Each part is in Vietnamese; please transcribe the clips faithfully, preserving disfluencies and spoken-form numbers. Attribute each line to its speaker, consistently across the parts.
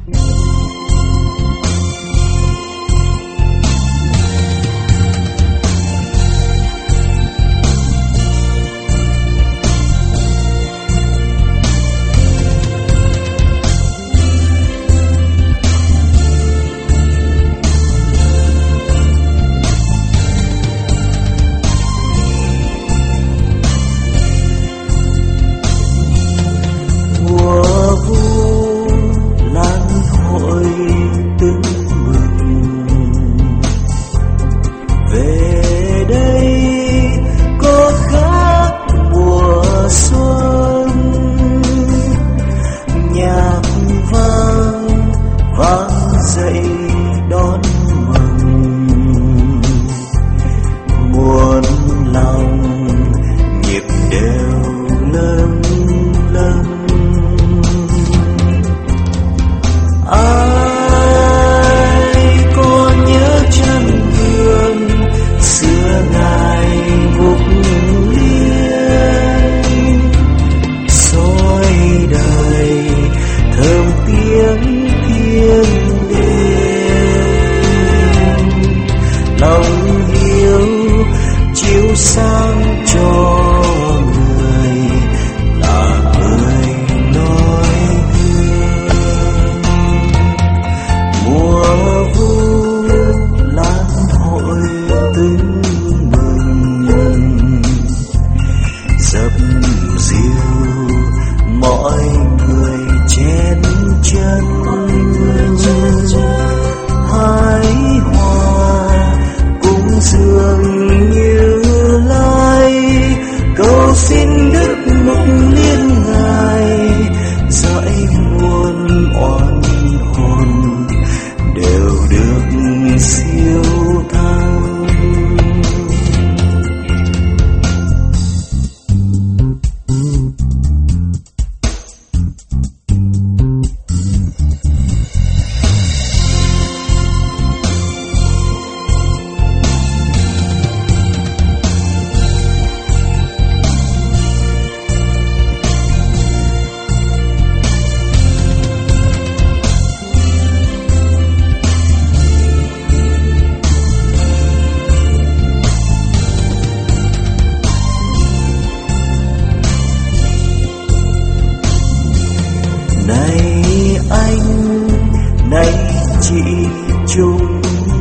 Speaker 1: chúng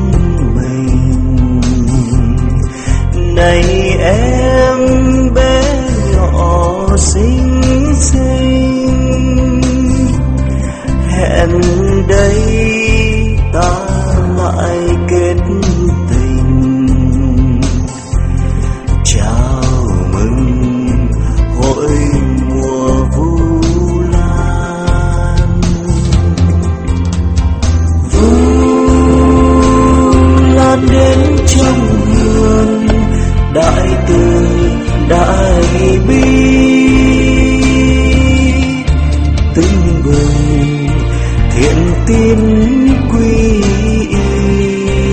Speaker 1: mình. Này em bé nhỏ xinh xinh, hẹn đây ta lại kết tình. Chào mừng hội mùa vu lan. Vu lan đến trong vườn, đại từ đại bi tưng bừng thiện tín quy y.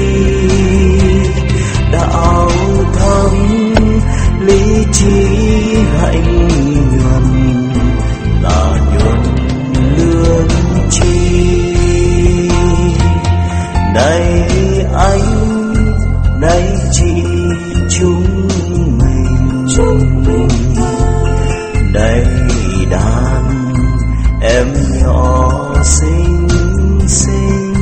Speaker 1: Đạo thâm lý trí hạnh nhuần là nhuần lương tri. Này anh, này chị, chúng mình, chúng mình đây đàn em nhỏ xinh xinh,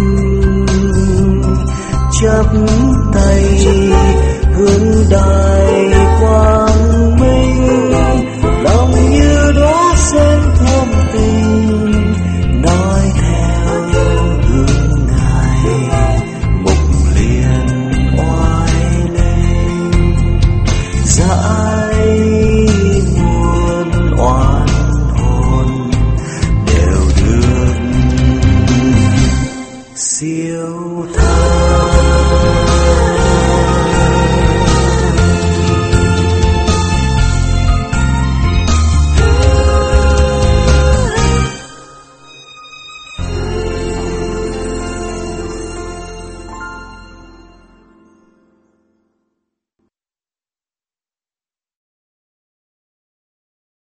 Speaker 1: chắp tay hướng đại quang minh. Lòng như đóa sen thơm tình, nói theo hướng ngài mục liền oai lên. Dãi muôn oan hồn đều được siêu